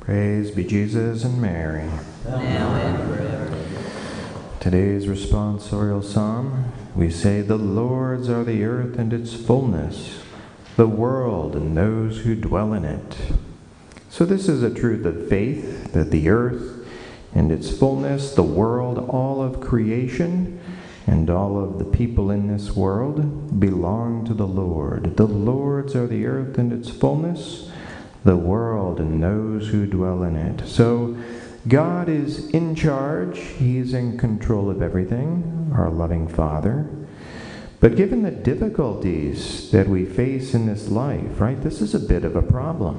Praise be Jesus and Mary. Now and forever. Today's responsorial psalm, we say, "The Lord's are the earth and its fullness, the world and those who dwell in it." So this is a truth of faith, that the earth and its fullness, the world, all of creation, and all of the people in this world belong to the Lord. The Lord's are the earth and its fullness, the world and those who dwell in it. So God is in charge. He's in control of everything, our loving Father. But given the difficulties that we face in this life, right, this is a bit of a problem.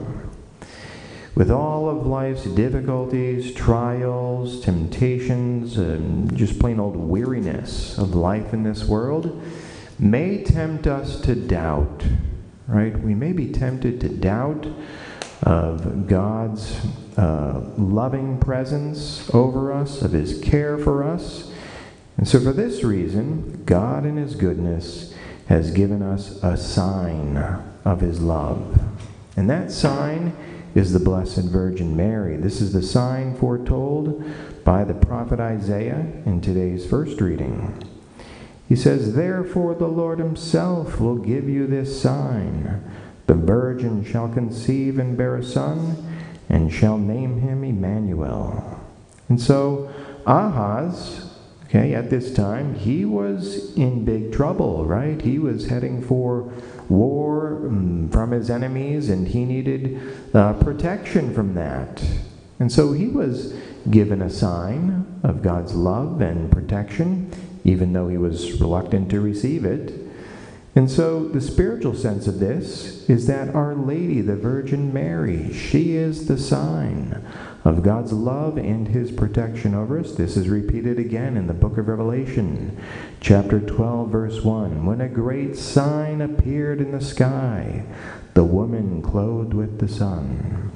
With all of life's difficulties, trials, temptations, just plain old weariness of life in this world may tempt us to doubt, right? We may be tempted to doubt of God's loving presence over us, of His care for us. And so for this reason, God in His goodness has given us a sign of His love. And that sign is the Blessed Virgin Mary. This is the sign foretold by the prophet Isaiah in today's first reading. He says, "Therefore the Lord Himself will give you this sign. The virgin shall conceive and bear a son, and shall name him Emmanuel." And so Ahaz, at this time, he was in big trouble, right? He was heading for war from his enemies, and he needed protection from that. And so he was given a sign of God's love and protection, even though he was reluctant to receive it. And so the spiritual sense of this is that Our Lady, the Virgin Mary, she is the sign of God's love and His protection over us. This is repeated again in the book of Revelation, chapter 12, verse 1. "When a great sign appeared in the sky, the woman clothed with the sun."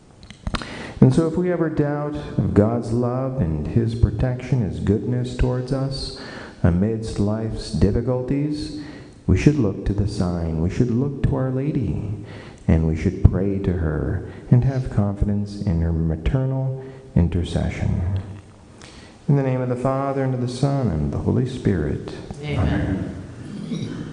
And so if we ever doubt of God's love and His protection, His goodness towards us amidst life's difficulties, we should look to the sign. We should look to Our Lady, and we should pray to her and have confidence in her maternal intercession. In the name of the Father, and of the Son, and of the Holy Spirit. Amen.